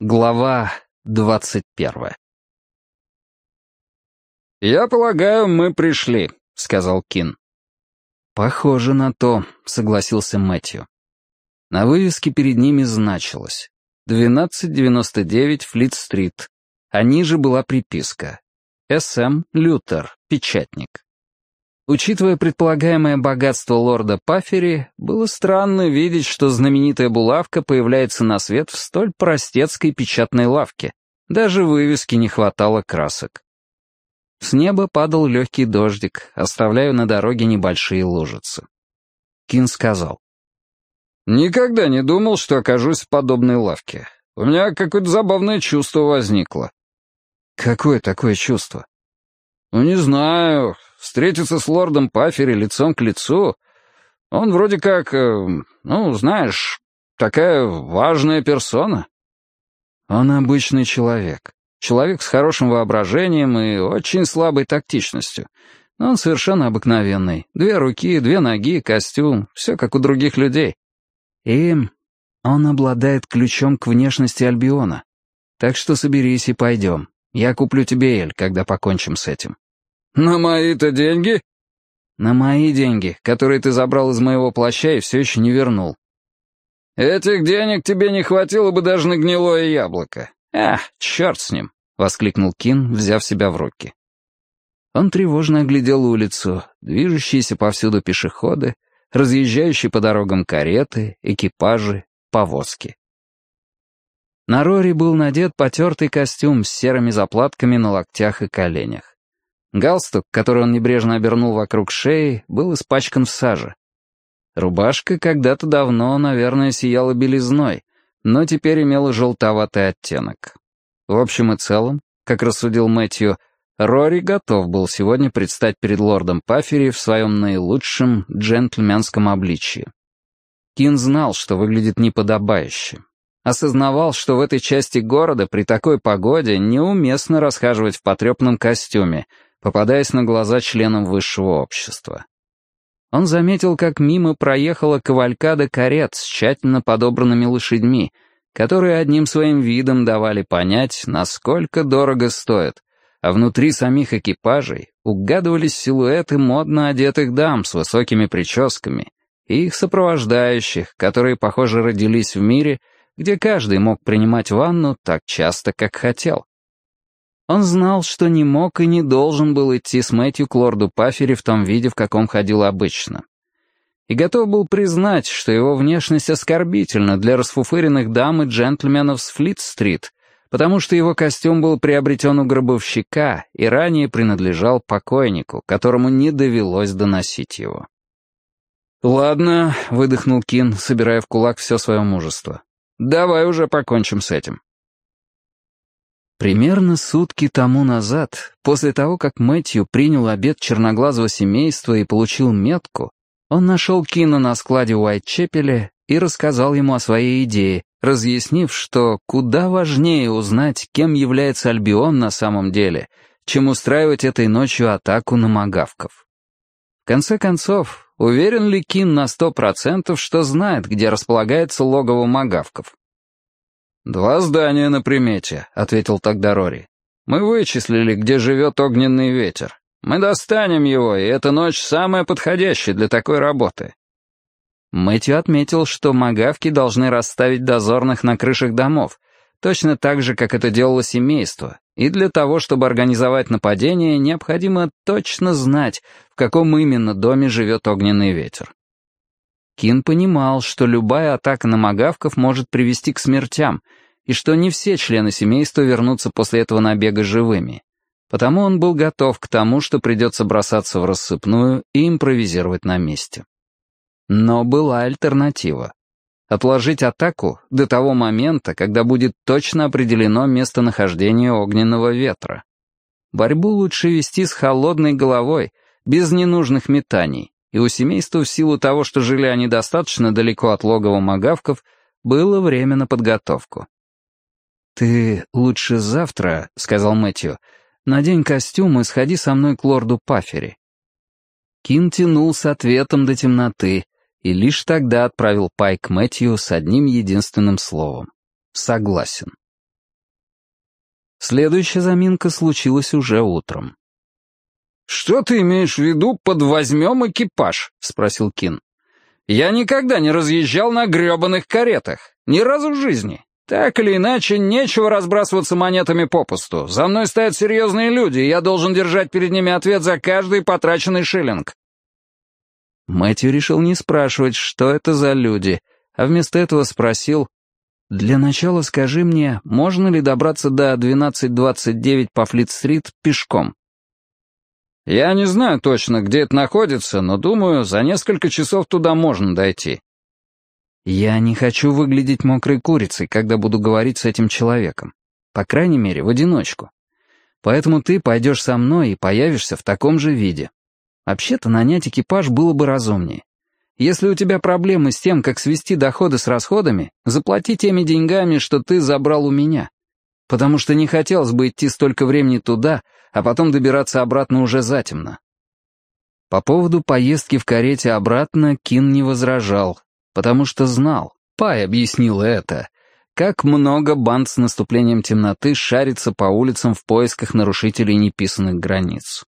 Глава 21. «Я полагаю, мы пришли», — сказал Кин. «Похоже на то», — согласился Мэтью. На вывеске перед ними значилось 1299 Флит-стрит, а ниже была приписка «С.М. Лютер, печатник». Учитывая предполагаемое богатство лорда Паффери, было странно видеть, что знаменитая булавка появляется на свет в столь простецкой печатной лавке. Даже вывески не хватало красок. С неба падал легкий дождик, оставляя на дороге небольшие лужицы. Кин сказал: «Никогда не думал, что окажусь в подобной лавке. У меня какое-то забавное чувство возникло». «Какое такое чувство?» «Не знаю. Встретиться с лордом Паффери лицом к лицу. Он вроде как, знаешь, такая важная персона». «Он обычный человек. Человек с хорошим воображением и очень слабой тактичностью. Но он совершенно обыкновенный. 2 руки, 2 ноги, костюм. Все как у других людей. И он обладает ключом к внешности Альбиона. Так что соберись и пойдем. Я куплю тебе эль, когда покончим с этим». «На мои-то деньги?» «На мои деньги, которые ты забрал из моего плаща и все еще не вернул». «Этих денег тебе не хватило бы даже на гнилое яблоко. Черт с ним!» — воскликнул Кин, взяв себя в руки. Он тревожно оглядел улицу, движущиеся повсюду пешеходы, разъезжающие по дорогам кареты, экипажи, повозки. На Рори был надет потертый костюм с серыми заплатками на локтях и коленях. Галстук, который он небрежно обернул вокруг шеи, был испачкан в саже. Рубашка когда-то давно, наверное, сияла белизной, но теперь имела желтоватый оттенок. В общем и целом, как рассудил Мэтью, Рори готов был сегодня предстать перед лордом Паффери в своем наилучшем джентльменском обличье. Кин знал, что выглядит неподобающе. Осознавал, что в этой части города при такой погоде неуместно расхаживать в потрепанном костюме, попадаясь на глаза членам высшего общества. Он заметил, как мимо проехала кавалькада карет с тщательно подобранными лошадьми, которые одним своим видом давали понять, насколько дорого стоят, а внутри самих экипажей угадывались силуэты модно одетых дам с высокими прическами и их сопровождающих, которые, похоже, родились в мире, где каждый мог принимать ванну так часто, как хотел. Он знал, что не мог и не должен был идти с Мэтью к лорду Паффери в том виде, в каком ходил обычно. И готов был признать, что его внешность оскорбительна для расфуфыренных дам и джентльменов с Флит-стрит, потому что его костюм был приобретен у гробовщика и ранее принадлежал покойнику, которому не довелось доносить его. «Ладно», — выдохнул Кин, собирая в кулак все свое мужество. «Давай уже покончим с этим». Примерно сутки тому назад, после того, как Мэтью принял обед черноглазого семейства и получил метку, он нашел Кина на складе Уайтчепеля и рассказал ему о своей идее, разъяснив, что куда важнее узнать, кем является Альбион на самом деле, чем устраивать этой ночью атаку на магавков. В конце концов, уверен ли Кин на 100%, что знает, где располагается логово магавков? «2 здания на примете», — ответил тогда Рори. «Мы вычислили, где живет огненный ветер. Мы достанем его, и эта ночь самая подходящая для такой работы». Мэтью отметил, что магавки должны расставить дозорных на крышах домов, точно так же, как это делало семейство, и для того, чтобы организовать нападение, необходимо точно знать, в каком именно доме живет огненный ветер. Кин понимал, что любая атака на магавков может привести к смертям, и что не все члены семейства вернутся после этого набега живыми. Потому он был готов к тому, что придется бросаться в рассыпную и импровизировать на месте. Но была альтернатива. Отложить атаку до того момента, когда будет точно определено местонахождение огненного ветра. Борьбу лучше вести с холодной головой, без ненужных метаний, и у семейства в силу того, что жили они достаточно далеко от логова магавков, было время на подготовку. «Ты лучше завтра, — сказал Мэтью, — надень костюм и сходи со мной к лорду Паффери». Кин тянул с ответом до темноты и лишь тогда отправил Пай к Мэтью с одним единственным словом: «Согласен». Следующая заминка случилась уже утром. «Что ты имеешь в виду под «возьмем экипаж»?» — спросил Кин. «Я никогда не разъезжал на гребаных каретах. Ни разу в жизни. Так или иначе, нечего разбрасываться монетами попусту. За мной стоят серьезные люди, и я должен держать перед ними ответ за каждый потраченный шиллинг». Мэтью решил не спрашивать, что это за люди, а вместо этого спросил: «Для начала скажи мне, можно ли добраться до 1229 по Флит-стрит пешком?» «Я не знаю точно, где это находится, но, думаю, за несколько часов туда можно дойти». «Я не хочу выглядеть мокрой курицей, когда буду говорить с этим человеком. По крайней мере, в одиночку. Поэтому ты пойдешь со мной и появишься в таком же виде. Вообще-то нанять экипаж было бы разумнее. Если у тебя проблемы с тем, как свести доходы с расходами, заплати теми деньгами, что ты забрал у меня. Потому что не хотелось бы идти столько времени туда, а потом добираться обратно уже затемно». По поводу поездки в карете обратно Кин не возражал, потому что знал, Пай объяснил это, как много банд с наступлением темноты шарится по улицам в поисках нарушителей неписанных границ.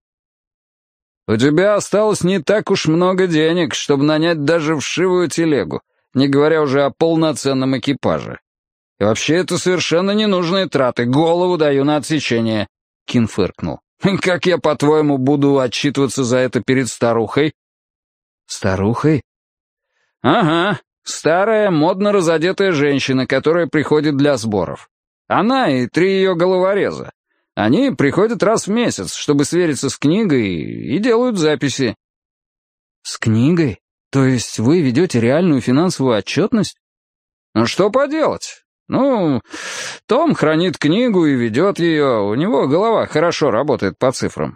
«У тебя осталось не так уж много денег, чтобы нанять даже вшивую телегу, не говоря уже о полноценном экипаже. И вообще это совершенно ненужные траты, голову даю на отсечение», — Кин фыркнул. «Как я, по-твоему, буду отчитываться за это перед старухой?» «Старухой?» «Ага, старая, модно разодетая женщина, которая приходит для сборов. Она и 3 ее головореза. Они приходят раз в месяц, чтобы свериться с книгой, и делают записи». «С книгой? То есть вы ведете реальную финансовую отчетность?» «Ну что поделать? Ну, Том хранит книгу и ведет ее, у него голова хорошо работает по цифрам».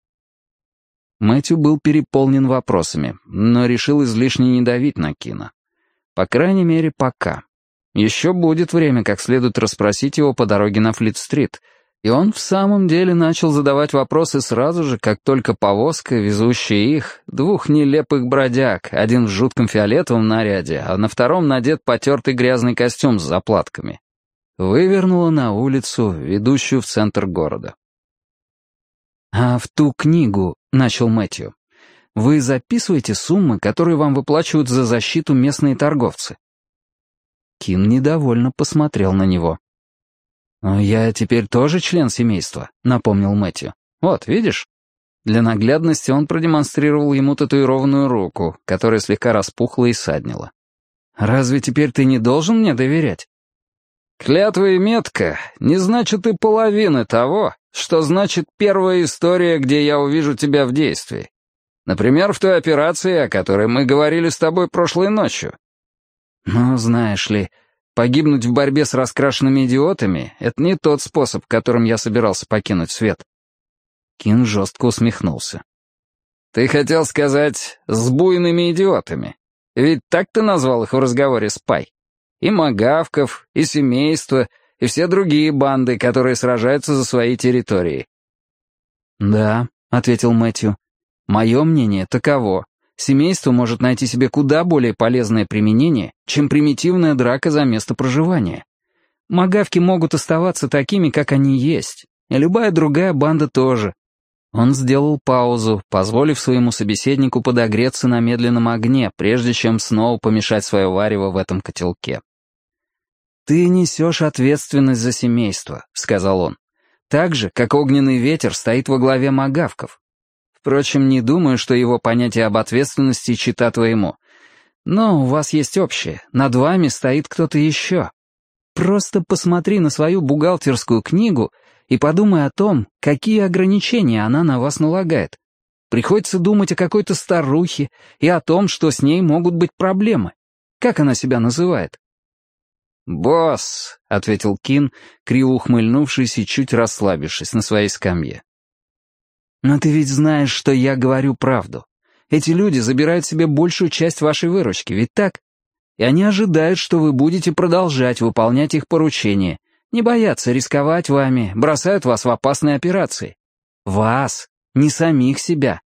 Мэтью был переполнен вопросами, но решил излишне не давить на Кина. По крайней мере, пока. Еще будет время как следует расспросить его по дороге на Флит-стрит, и он в самом деле начал задавать вопросы сразу же, как только повозка, везущая их, 2 нелепых бродяг, один в жутком фиолетовом наряде, а на втором надет потертый грязный костюм с заплатками, вывернула на улицу, ведущую в центр города. «А в ту книгу, — начал Мэтью, — вы записываете суммы, которые вам выплачивают за защиту местные торговцы?» Кин недовольно посмотрел на него. «Но я теперь тоже член семейства», — напомнил Мэтью. «Вот, видишь?» Для наглядности он продемонстрировал ему татуированную руку, которая слегка распухла и саднила. «Разве теперь ты не должен мне доверять?» «Клятва и метка не значит и половины того, что значит первая история, где я увижу тебя в действии. Например, в той операции, о которой мы говорили с тобой прошлой ночью». «Ну, знаешь ли, погибнуть в борьбе с раскрашенными идиотами — это не тот способ, которым я собирался покинуть свет». Кин жестко усмехнулся. «Ты хотел сказать «с буйными идиотами». Ведь так ты назвал их в разговоре с Пай. И магавков, и семейство, и все другие банды, которые сражаются за свои территории». «Да», — ответил Мэтью, — «мое мнение таково. Семейство может найти себе куда более полезное применение, чем примитивная драка за место проживания. Магавки могут оставаться такими, как они есть, и любая другая банда тоже». Он сделал паузу, позволив своему собеседнику подогреться на медленном огне, прежде чем снова помешать свое варево в этом котелке. «Ты несешь ответственность за семейство», — сказал он, «так же, как огненный ветер стоит во главе магавков. Впрочем, не думаю, что его понятие об ответственности чита твоему. Но у вас есть общее, над вами стоит кто-то еще. Просто посмотри на свою бухгалтерскую книгу и подумай о том, какие ограничения она на вас налагает. Приходится думать о какой-то старухе и о том, что с ней могут быть проблемы. Как она себя называет?» «Босс», — ответил Кин, криво ухмыльнувшись и чуть расслабившись на своей скамье. «Но ты ведь знаешь, что я говорю правду. Эти люди забирают себе большую часть вашей выручки, ведь так? И они ожидают, что вы будете продолжать выполнять их поручения, не боятся рисковать вами, бросают вас в опасные операции. Вас, не самих себя».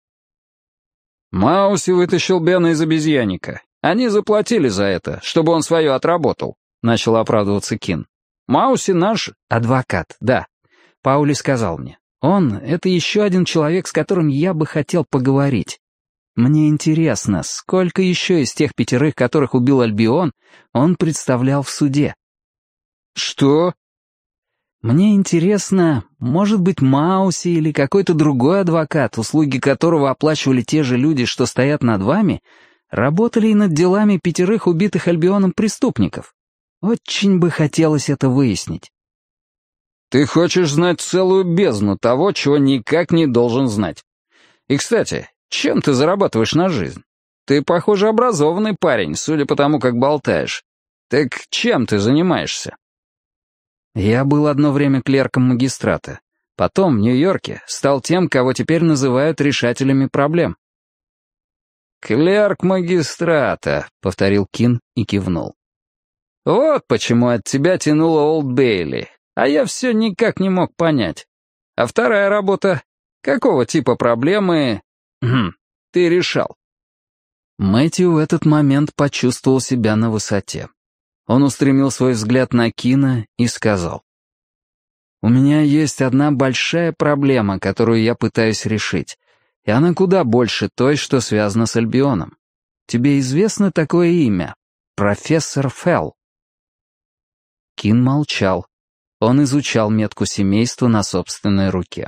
«Мауси вытащил Бена из обезьянника. Они заплатили за это, чтобы он свое отработал», — начал оправдываться Кин. «Мауси наш...» «Адвокат, да», Паули сказал мне, это еще один человек, с которым я бы хотел поговорить. Мне интересно, сколько еще из тех 5, которых убил Альбион, он представлял в суде. Что? Мне интересно, может быть, Мауси или какой-то другой адвокат, услуги которого оплачивали те же люди, что стоят над вами, работали и над делами 5 убитых Альбионом преступников. Очень бы хотелось это выяснить. Ты хочешь знать целую бездну того, чего никак не должен знать. И, кстати, чем ты зарабатываешь на жизнь? Ты, похоже, образованный парень, судя по тому, как болтаешь. Так чем ты занимаешься? Я был одно время клерком магистрата. Потом в Нью-Йорке стал тем, кого теперь называют решателями проблем. «Клерк магистрата», — повторил Кин и кивнул. «Вот почему от тебя тянуло Олд Бейли, а я все никак не мог понять. А вторая работа? Какого типа проблемы ты решал?» Мэтью в этот момент почувствовал себя на высоте. Он устремил свой взгляд на Кина и сказал: «У меня есть одна большая проблема, которую я пытаюсь решить, и она куда больше той, что связана с Альбионом. Тебе известно такое имя? Профессор Фелл?» Кин молчал. Он изучал метку семейства на собственной руке.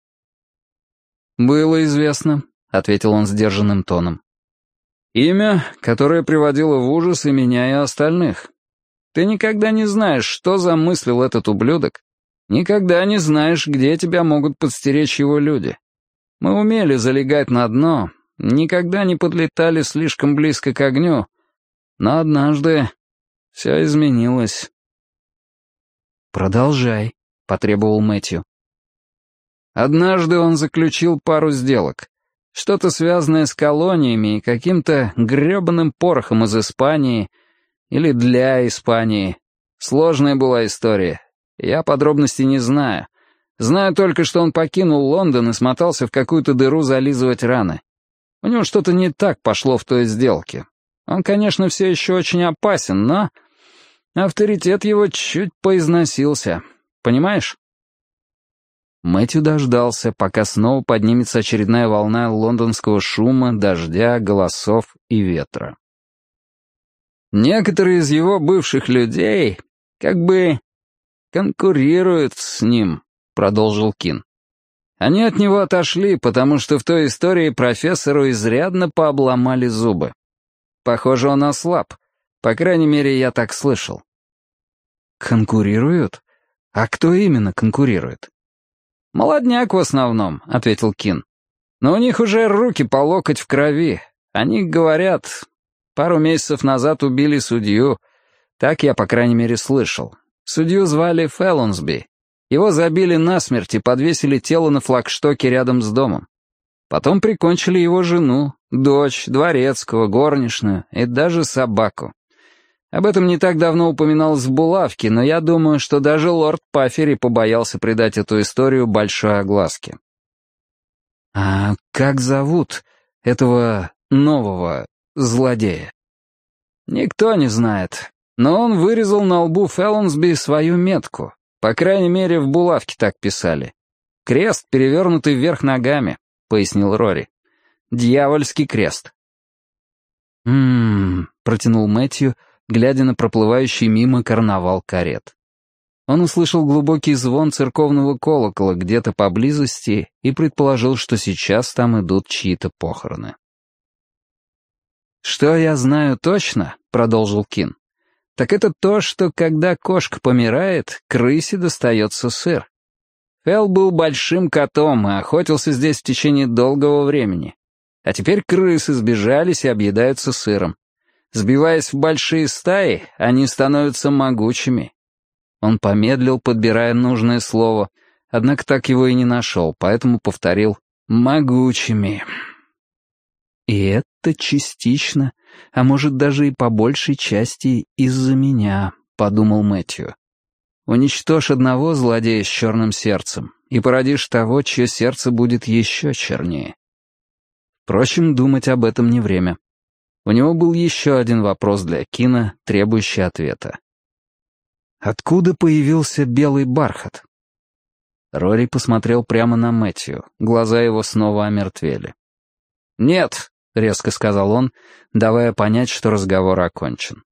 «Было известно», — ответил он сдержанным тоном. «Имя, которое приводило в ужас и меня, и остальных. Ты никогда не знаешь, что замыслил этот ублюдок. Никогда не знаешь, где тебя могут подстеречь его люди. Мы умели залегать на дно, никогда не подлетали слишком близко к огню, но однажды все изменилось». «Продолжай», — потребовал Мэтью. Однажды он заключил пару сделок. Что-то связанное с колониями и каким-то грёбаным порохом из Испании или для Испании. Сложная была история. Я подробностей не знаю. Знаю только, что он покинул Лондон и смотался в какую-то дыру зализывать раны. У него что-то не так пошло в той сделке. Он, конечно, все еще очень опасен, но авторитет его чуть поизносился. Понимаешь? Мэтью дождался, пока снова поднимется очередная волна лондонского шума, дождя, голосов и ветра. Некоторые из его бывших людей как бы конкурируют с ним, продолжил Кин. Они от него отошли, потому что в той истории профессору изрядно пообломали зубы. Похоже, он ослаб. По крайней мере, я так слышал. «Конкурируют? А кто именно конкурирует?» «Молодняк в основном», — ответил Кин. «Но у них уже руки по локоть в крови. Они говорят, пару месяцев назад убили судью. Так я, по крайней мере, слышал. Судью звали Феллонсби. Его забили насмерть и подвесили тело на флагштоке рядом с домом. Потом прикончили его жену, дочь, дворецкого, горничную и даже собаку. Об этом не так давно упоминалось в булавке, но я думаю, что даже лорд Паффери побоялся придать эту историю большой огласке». «А как зовут этого нового злодея?» «Никто не знает, но он вырезал на лбу Феллонсби свою метку. По крайней мере, в булавке так писали. Крест, перевернутый вверх ногами», — пояснил Рори. «Дьявольский крест». Протянул Мэтью, глядя на проплывающий мимо карнавал карет. Он услышал глубокий звон церковного колокола где-то поблизости и предположил, что сейчас там идут чьи-то похороны. «Что я знаю точно», — продолжил Кин, — «так это то, что когда кошка помирает, крысе достается сыр. Фелл был большим котом и охотился здесь в течение долгого времени. А теперь крысы сбежались и объедаются сыром. Сбиваясь в большие стаи, они становятся могучими». Он помедлил, подбирая нужное слово, однако так его и не нашел, поэтому повторил «могучими». «И это частично, а может даже и по большей части из-за меня», — подумал Мэтью. «Уничтожь одного злодея с черным сердцем и породишь того, чье сердце будет еще чернее». Впрочем, думать об этом не время. У него был еще один вопрос для Кина, требующий ответа. «Откуда появился белый бархат?» Рори посмотрел прямо на Мэтью. Глаза его снова омертвели. «Нет», — резко сказал он, давая понять, что разговор окончен.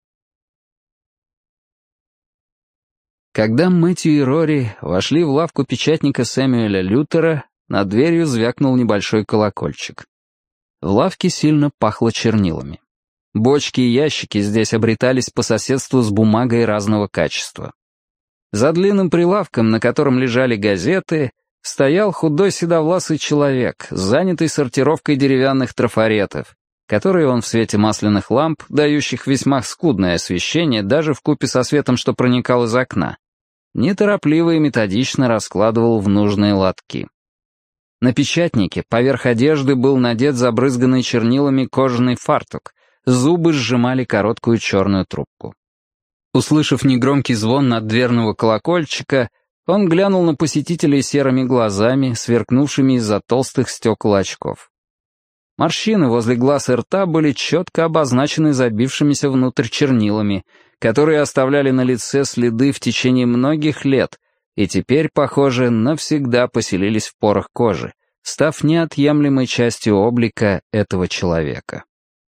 Когда Мэтью и Рори вошли в лавку печатника Сэмюэля Лютера, над дверью звякнул небольшой колокольчик. В лавке сильно пахло чернилами. Бочки и ящики здесь обретались по соседству с бумагой разного качества. За длинным прилавком, на котором лежали газеты, стоял худой седовласый человек, занятый сортировкой деревянных трафаретов, которые он в свете масляных ламп, дающих весьма скудное освещение даже вкупе со светом, что проникал из окна, неторопливо и методично раскладывал в нужные лотки. На печатнике поверх одежды был надет забрызганный чернилами кожаный фартук, зубы сжимали короткую черную трубку. Услышав негромкий звон наддверного колокольчика, он глянул на посетителей серыми глазами, сверкнувшими из-за толстых стекол очков. Морщины возле глаз и рта были четко обозначены забившимися внутрь чернилами, которые оставляли на лице следы в течение многих лет и теперь, похоже, навсегда поселились в порах кожи, став неотъемлемой частью облика этого человека.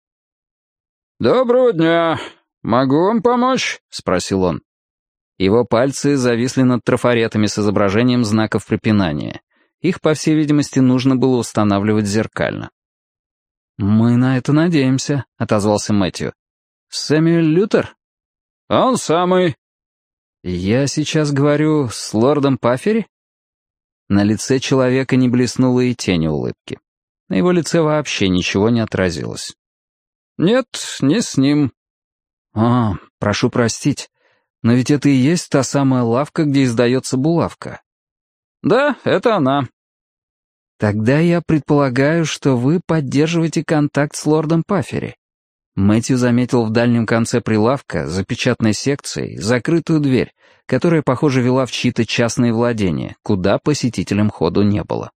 «Доброго дня! Могу вам помочь?» — спросил он. Его пальцы зависли над трафаретами с изображением знаков препинания. Их, по всей видимости, нужно было устанавливать зеркально. «Мы на это надеемся», — отозвался Мэтью. «Сэмюэль Лютер?» «Он самый». «Я сейчас говорю с лордом Паффери?» На лице человека не блеснуло и тени улыбки. На его лице вообще ничего не отразилось. «Нет, не с ним». Прошу простить, но ведь это и есть та самая лавка, где издается булавка». «Да, это она». «Тогда я предполагаю, что вы поддерживаете контакт с лордом Паффери». Мэтью заметил в дальнем конце прилавка, за печатной секцией, закрытую дверь, которая, похоже, вела в чьи-то частные владения, куда посетителям ходу не было.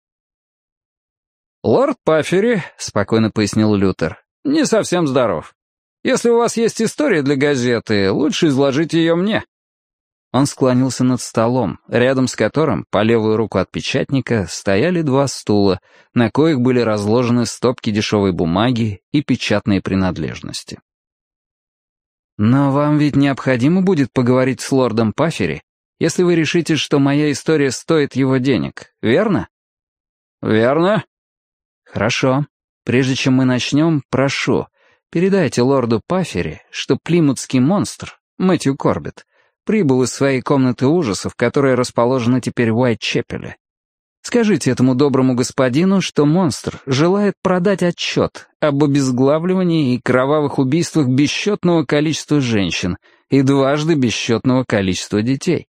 «Лорд Паффери», — спокойно пояснил Лютер, — «не совсем здоров. Если у вас есть история для газеты, лучше изложите ее мне». Он склонился над столом, рядом с которым, по левую руку от печатника, стояли два стула, на коих были разложены стопки дешевой бумаги и печатные принадлежности. «Но вам ведь необходимо будет поговорить с лордом Паффери, если вы решите, что моя история стоит его денег, верно?» «Верно». «Хорошо. Прежде чем мы начнем, прошу, передайте лорду Паффери, что плимутский монстр, Мэтью Корбетт, прибыл из своей комнаты ужасов, которая расположена теперь в Уайтчепеле. Скажите этому доброму господину, что монстр желает продать отчет об обезглавливании и кровавых убийствах бесчетного количества женщин и дважды бесчетного количества детей».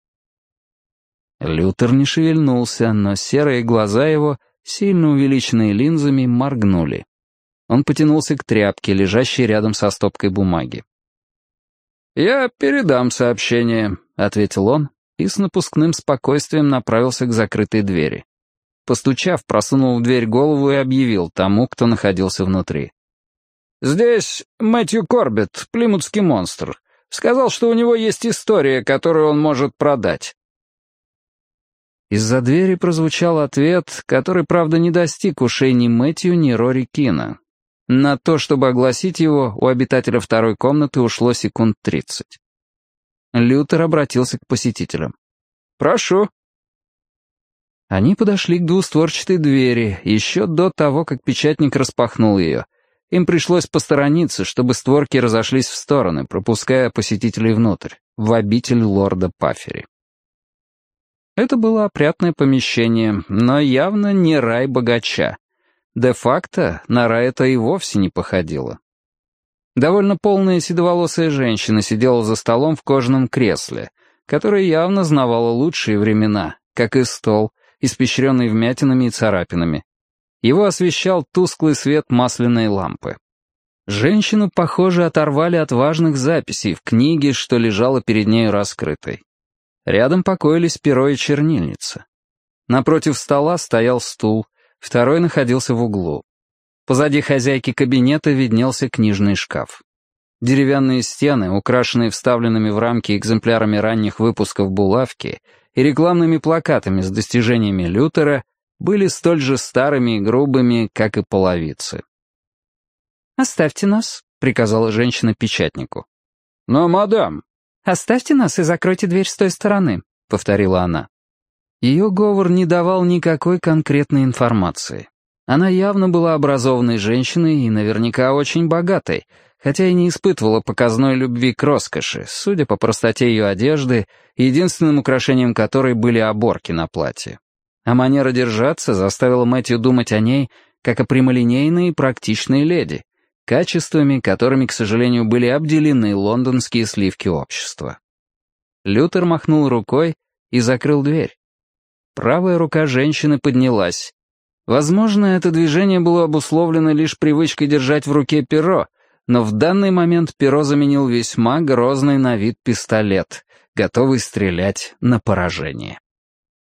Лютер не шевельнулся, но серые глаза его, сильно увеличенные линзами, моргнули. Он потянулся к тряпке, лежащей рядом со стопкой бумаги. «Я передам сообщение», — ответил он и с напускным спокойствием направился к закрытой двери. Постучав, просунул в дверь голову и объявил тому, кто находился внутри. «Здесь Мэтью Корбетт, плимутский монстр. Сказал, что у него есть история, которую он может продать». Из-за двери прозвучал ответ, который, правда, не достиг ушей ни Мэтью, ни Рори Кина. На то, чтобы огласить его, у обитателя второй комнаты ушло секунд 30. Лютер обратился к посетителям. «Прошу». Они подошли к двустворчатой двери еще до того, как печатник распахнул ее. Им пришлось посторониться, чтобы створки разошлись в стороны, пропуская посетителей внутрь, в обитель лорда Паффери. Это было опрятное помещение, но явно не рай богача. Де-факто на рай это и вовсе не походило. Довольно полная седоволосая женщина сидела за столом в кожаном кресле, которое явно знавало лучшие времена, как и стол, испещренный вмятинами и царапинами. Его освещал тусклый свет масляной лампы. Женщину, похоже, оторвали от важных записей в книге, что лежала перед нею раскрытой. Рядом покоились перо и чернильница. Напротив стола стоял стул, второй находился в углу. Позади хозяйки кабинета виднелся книжный шкаф. Деревянные стены, украшенные вставленными в рамки экземплярами ранних выпусков булавки и рекламными плакатами с достижениями Лютера были столь же старыми и грубыми, как и половицы. «Оставьте нас», — приказала женщина печатнику. «Но, мадам...» «Оставьте нас и закройте дверь с той стороны», — повторила она. Ее говор не давал никакой конкретной информации. Она явно была образованной женщиной и наверняка очень богатой, хотя и не испытывала показной любви к роскоши, судя по простоте ее одежды, единственным украшением которой были оборки на платье. А манера держаться заставила Мэтью думать о ней как о прямолинейной и практичной леди, качествами, которыми, к сожалению, были обделены лондонские сливки общества. Лютер махнул рукой и закрыл дверь. Правая рука женщины поднялась. Возможно, это движение было обусловлено лишь привычкой держать в руке перо, но в данный момент перо заменил весьма грозный на вид пистолет, готовый стрелять на поражение.